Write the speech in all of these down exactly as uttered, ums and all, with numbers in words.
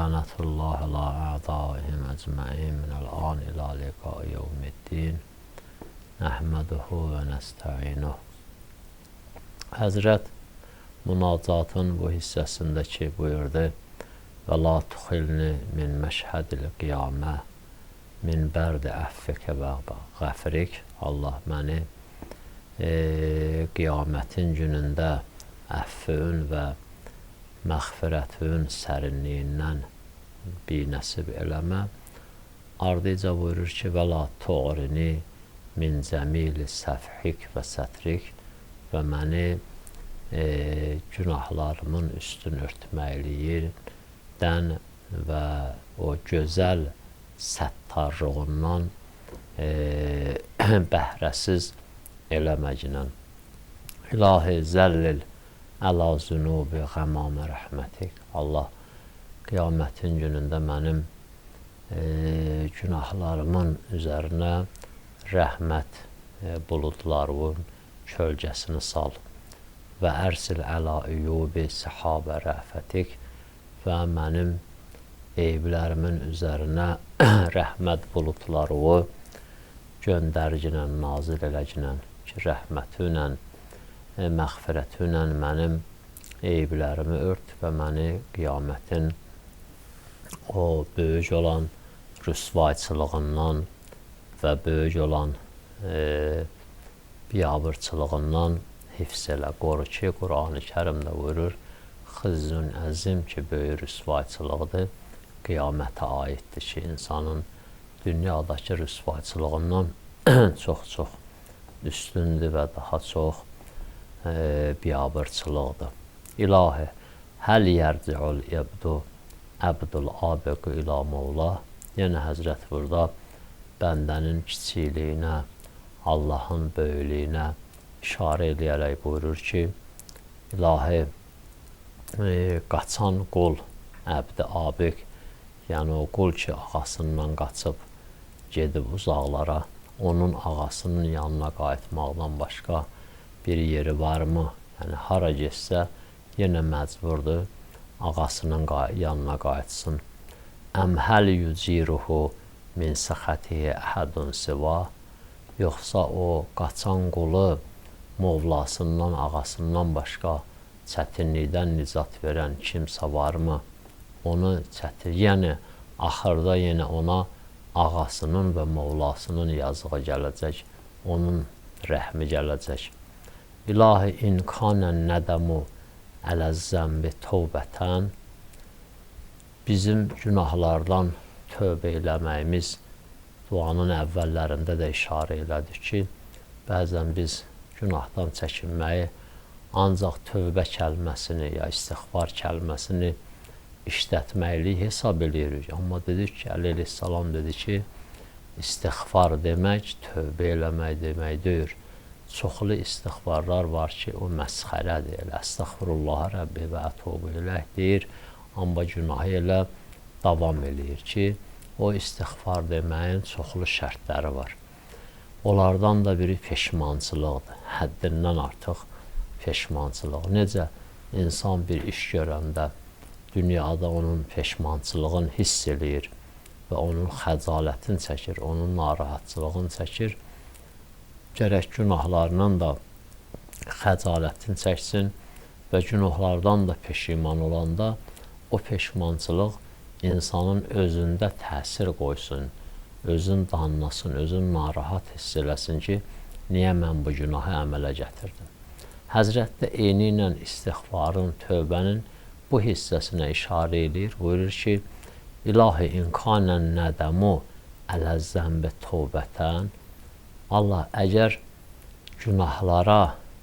lənətullah ilə ə'daihim əcməin minəl an ilə liqai yevmiddin nəhməduhu və nəstəinuh. Həzrət münacatın bu hissəsində ki, buyurdu və la tuxilni min məşhədil qiyamə min bərdi əffəkə və qəfrik. Allah məni e, qiyamətin günündə əffün və məğfirətin sərinliyindən binəsib eləmə. Ardıca buyurur ki, və la tuğrini min cəmili səfhik və sətrik və məni e, günahlarımın üstün örtməkliyindən və o gözəl səttarlığından e, bəhrəsiz eləməklə. İlahi zəllil əla zünubi qəmamə rəhmətik. Allah qiyamətin günündə mənim e, günahlarımın üzərinə rəhmət e, buludlarının kölgəsini sal və ərsil əla üyubi səhabə rəfətik və mənim eyblərimin üzərinə rəhmət buludları göndərginə, nazil eləginə ki, rəhmətinə, e, məğfirətinə mənim eyblərimi ört və məni qiyamətin o böyük olan rüsvayçılığından və böyük olan e, biyabırçılığından hifz elə, qoru ki, Qur'an-ı Kərimdə buyurur, xızzun əzim ki, böyük rüsvayçılıqdır, qiyamətə aiddir ki, insanın dünyadakı rüsvayçılığından çox-çox üstündür və daha çox e, biyabırçılıqdır. İlahi, həl yərci'ul ibdu əbdul abiqü ilə mevla. Yəni, Həzrət burada bəndənin kiçikliyinə, Allahın böyüklüyünə işarə edərək buyurur ki, İlahi, e, qaçan qul, əbd-i abiq, yəni o qul ki, ağasından qaçıb, gedib uzaqlara, onun ağasının yanına qayıtmaqdan başqa bir yeri varmı? Yəni, hara getsə, yenə məcburdur, ağasının yanına qayıtsın. Əm həl yüciruhu min səxətihi əhədun siva. Yoxsa o qaçan qulu Mövlasından, ağasından başqa çətinlikdən nicat verən kimsə varmı? Onu çətin, yəni axırda yenə ona ağasının və Mövlasının yazığı gələcək, onun rəhmi gələcək. İlahi inkanən nədəmu ələzzəmbi tövbətən. Bizim günahlardan tövbə eləməyimiz duanın əvvəllərində də işarə elədik ki, bəzən biz günahdan çəkinməyi ancaq tövbə kəlməsini ya istiğfar kəlməsini işlətməklik hesab edirik. Amma dedik ki, Əli əleyhissalam dedi ki, istiğfar demək, tövbə eləmək demək deyir. Çoxlu istiğfarlar var ki, o məsxərədir. Əstəğfirullah Rəbbi və ətubu iləh deyir, amma günahı elə davam eləyir ki, o istiğfar deməyin çoxlu şərtləri var. Onlardan da biri peşmançılıqdır. Həddindən artıq peşmançılıq. Necə insan bir iş görəndə dünyada onun peşmançılığını hiss eləyir və onun xəcalətini çəkir, onun narahatçılığını çəkir. Gərək günahlarının da xəcalətini çəksin və günahlardan da peşiman olanda o peşmançılıq insanın özündə təsir qoysun, özün danlasın, özün narahat hiss eləsin ki, niyə mən bu günahı əmələ gətirdim? Həzrət də eyni ilə istiğfarın, tövbənin bu hissəsinə işarə edir. Buyurur ki, İlahi inkanən nədəmu ələzzəmbi tövbətən. Allah, əgər günahlara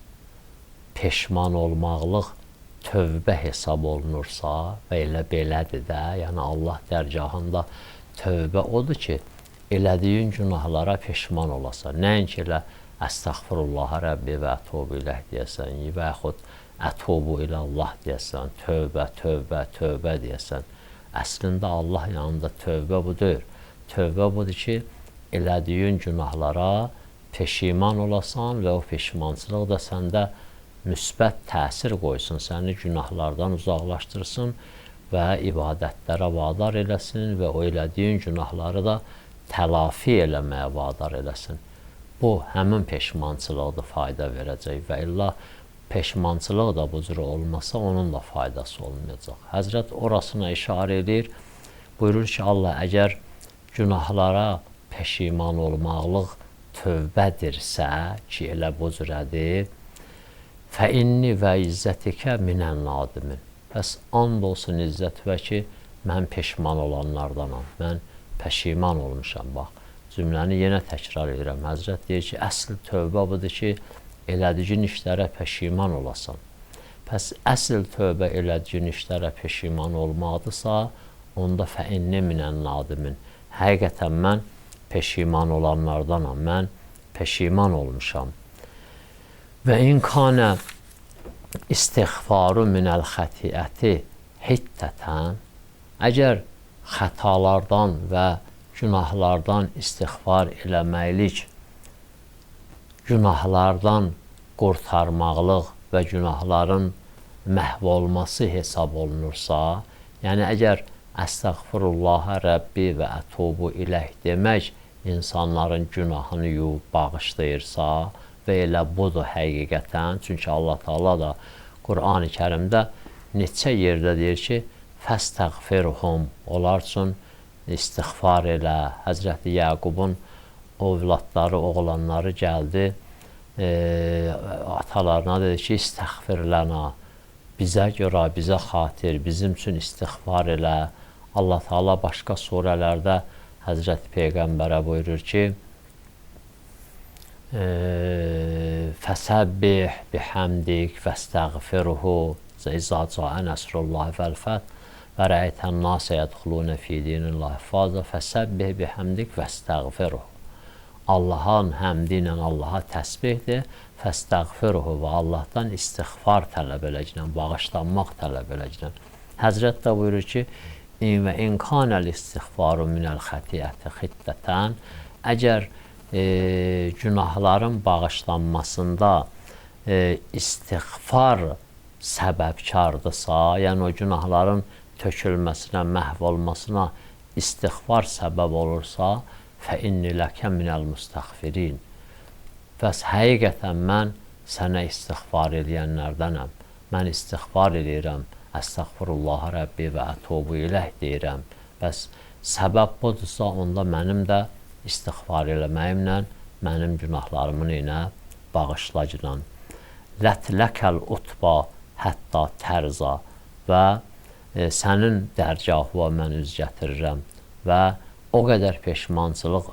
peşman olmaqlıq tövbə hesab olunursa və elə belədir də, yəni Allah dərgahında tövbə odur ki, elədiyin günahlara peşman olasan. Nəinki elə əstəğfirullah Rəbbi və ətubu iləh deyəsən, və yaxud ətubu ilə Allah deyəsən, tövbə, tövbə, tövbə deyəsən. Əslində Allah yanında tövbə budur. Tövbə budur ki, elədiyin günahlara peşiman olasan və o peşmançılıq da səndə müsbət təsir qoysun, səni günahlardan uzaqlaşdırsın və ibadətlərə vadar eləsin və o elədiyin günahları da telafi eləməyə vadar eləsin. Bu, həmin peşmançılıqda fayda verəcək və illa peşmançılıq da bu cür olmasa onun da faydası olmayacaq. Həzrət orasına işarə edir, buyurur ki, Allah əgər günahlara peşiman olmaqlıq tövbədirsə, ki elə bu cürədir, fə inni və izzətikə minən nadimin. Bəs and olsun izzətivə ki, mən peşman olanlardanam, mən peşiman olmuşam, bax. Cümləni yenə təkrar edirəm. Həzrət deyir ki, əsl tövbə budur ki, elədiyin işlərə peşiman olasan. Pəs əsl tövbə elədiyin işlərə peşiman olmaqdırsa, onda fə inni minən nadimin. Həqiqətən mən peşiman olanlardanam, mən peşiman olmuşam. Və imkanə istiğfaru minəl xətiyyəti hittətən, əgər xətalardan və günahlardan istiğfar eləməklik, günahlardan qurtarmaqlıq və günahların məhv olması hesab olunursa, yəni əgər əstəğfirullaha Rəbbi və ətubu iləh demək insanların günahını yuyub bağışlayırsa və elə budur həqiqətən, çünki Allah Taala da Qur'an-ı Kərimdə neçə yerdə deyir ki, fəstəğfirhum, onlar üçün istiğfar elə. Həzrəti Yaqubun ovladları, oğlanları gəldi, e, atalarına dedi ki, istəğfirlənə, bizə görə, bizə xatir, bizim üçün istiğfar elə. Allah Taala başqa surələrdə Həzrəti Peyğəmbərə buyurur ki, fəsəbbih bihamdik vəstəğfirhu izə cəə nəsrullahi vəl-fəth və rəayətən nasə yədxulunə fi dinillahi fazə fəsəbbih bihamdik vəstəğfirhu. Allahın həmdi ilə Allaha təsbihdir, fəstəğfirhu və Allahdan istiğfar tələb eləcəkən, bağışlanmaq tələb eləcəkən. Həzrət də buyurur ki, in və imkanəl istiğfaru minəl xətiyyəti xittətən, əgər e, günahların bağışlanmasında e, istiğfar səbəbkardırsa, yəni o günahların tökülməsinə, məhv olmasına istiğfar səbəb olursa, fə inni ləkə minəl müstəğfirin. Bəs həqiqətən mən sənə istiğfar eləyənlərdənəm. Mən istiğfar eləyirəm, əstəğfirullah Rəbbi və ətubu iləh deyirəm. Bəs səbəb budursa, onda mənim də istiğfar eləməyimlə mənim günahlarımın ilə bağışlayıram. Lətləkel utba hətta tərza və e, sənin dərgahına mən üz gətirirəm və o qədər peşmançılıq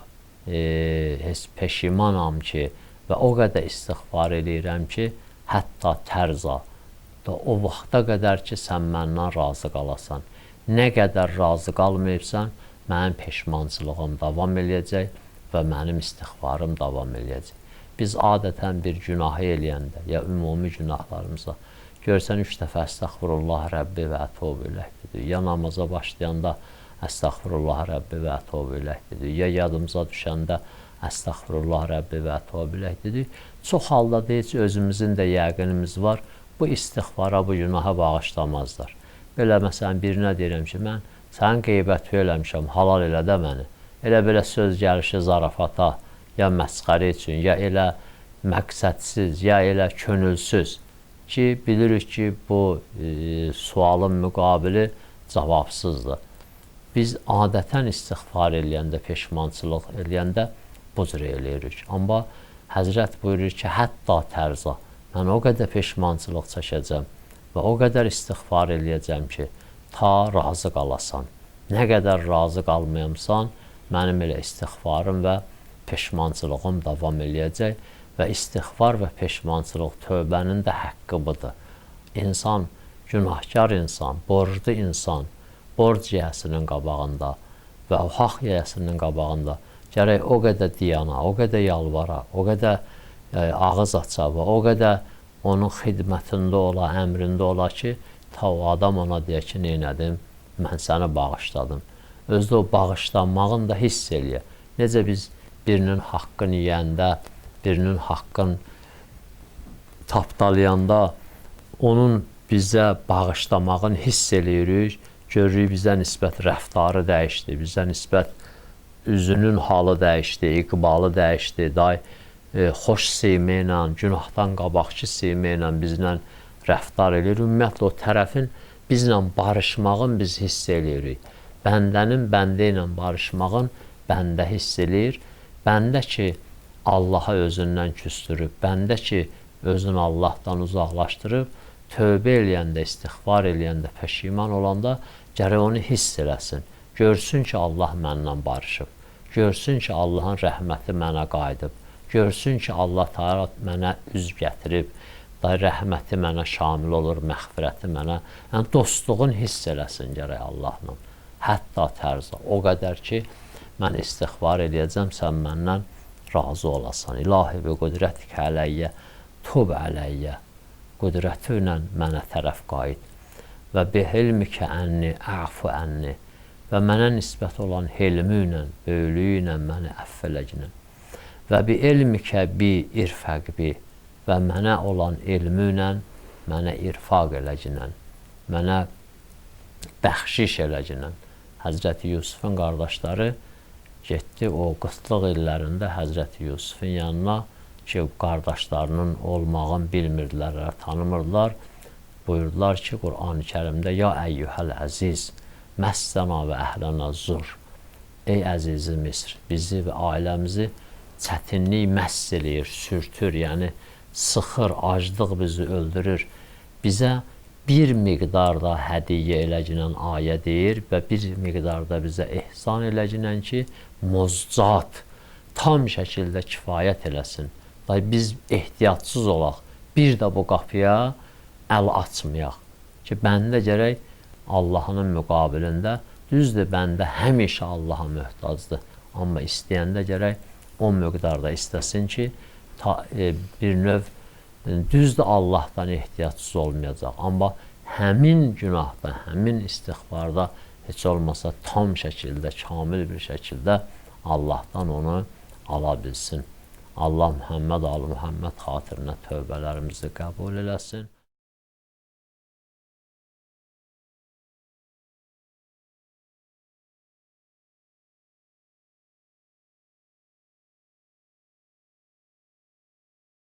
e, peşimanam ki və o qədər istiğfar eləyirəm ki, hətta tərza da o vaxta qədər ki, sən məndən razı qalasan. Nə qədər razı qalmayıbsan, mənim peşmançılığım davam eləyəcək və mənim istiğfarım davam eləyəcək. Biz adətən bir günahı eləyəndə, ya ümumi günahlarımıza, görsən üç dəfə əstəğfirullah Rəbbi və ətubu iləh dedik, ya namaza başlayanda əstəğfirullah Rəbbi və ətubu iləh dedik, ya yadımıza düşəndə əstəğfirullah Rəbbi və ətubu iləh dedik. Çox halda deyək ki, özümüzün də yəqinimiz var, bu istiğfara, bu günaha bağışlamazlar. Belə məsələn, birinə deyirəm ki, mən sənin qeybətini eləmişəm, halal elə də məni. Elə belə söz gəlişi zarafata, ya məsxəri üçün, ya elə məqsədsiz, ya elə könülsüz ki, bilirik ki, bu e, sualın müqabili cavabsızdır. Biz adətən istiğfar eləyəndə, peşmançılıq eləyəndə bu cür eləyirik. Amma Həzrət buyurur ki, hətta tərza, mən o qədər peşmançılıq çəkəcəm və o qədər istiğfar eləyəcəm ki, ta razı qalasan. Nə qədər razı qalmayamsan, mənim elə istiğfarım və peşmançılığım davam eləyəcək və istiğfar və peşmançılıq tövbənin də haqqı budur. İnsan, günahkar insan, borclu insan, borc yiyəsinin qabağında və o haqq yiyəsinin qabağında gərək o qədər diyana, o qədər yalvara, o qədər e, ağız aça və o qədər onun xidmətində ola, əmrində ola ki, ta o adam ona deyə ki, neynədim, mən səni bağışladım. Özdə o bağışlanmağını da hiss eləyə. Necə biz birinin haqqını yiyəndə, birinin haqqını tapdalayanda onun bizə bağışlamağını hiss eləyirik, görürük bizə nisbət rəftarı dəyişdi, bizə nisbət üzünün halı dəyişdi, iqbalı dəyişdi, day e, xoş simə ilə, günahdan qabaqçı simə ilə bizlə rəftar edir. Ümumiyyətlə o tərəfin bizlə barışmağın biz hiss eləyirik. Bəndənin bəndə ilə barışmağın bəndə hiss eləyir. Bəndə ki, Allaha özündən küstürüb, bəndə ki, özünü Allahdan uzaqlaşdırıb, tövbə eləyəndə, istiğfar eləyəndə, peşiman olanda gərək onu hiss eləsin. Görsün ki, Allah mənlə barışıb. Görsün ki, Allahın rəhməti mənə qayıdıb. Görsün ki, Allah Teala mənə üz gətirib. Da rəhməti mənə şamil olur, məğfirəti mənə. Yəni, dostluğun hiss eləsin gərək Allahla. Hətta tərzə. O qədər ki, mən istiğfar eləyəcəm, sən məndən razı olasan. İlahi və qudrətik ələyyə, tub ələyyə. Qudrəti ilə mənə tərəf qayıd. Və bi hilmikə ənni, əfu ənni. Və mənə nisbət olan hilmi ilə, böyülüyü ilə məni əff eləginə. Və bi ilmikə bi irfəq bi. Və mənə olan ilmi ilə mənə irfaq eləginə. Mənə bəxşiş eləginə. Həzrəti Yusufun qardaşları getdi o qıtlıq illərində Həzrəti Yusufun yanına ki, qardaşlarının olmağını bilmirdilər, tanımırdılar. Buyurdular ki, Qur'an-ı Kərimdə ya əyyuhəl əziz, məssəna və əhlənə zur. Ey əzizi Misr, bizi və ailəmizi çətinlik məss eləyir, sürtür, yəni sıxır, aclıq bizi öldürür. Bizə bir miqdarda hədiyyə eləginən ayə deyir və bir miqdarda bizə ehsan eləginən ki, mozcat tam şəkildə kifayət eləsin. Biz ehtiyatsız olaq, bir də bu qapıya əl açmayaq ki, bəndə gərək Allahın müqabilində, düzdür, bəndə həmişə Allaha möhtacdır, amma istəyəndə gərək o miqdarda istəsin ki, ta, e, bir növ düzdür, Allahdan ehtiyatsız olmayacaq, amma həmin günahda, həmin istiğfarda heç olmasa tam şəkildə, kamil bir şəkildə Allahdan onu ala bilsin. Allah Muhammed, Ali Muhammed xatirinə tövbələrimizi qəbul eləsin.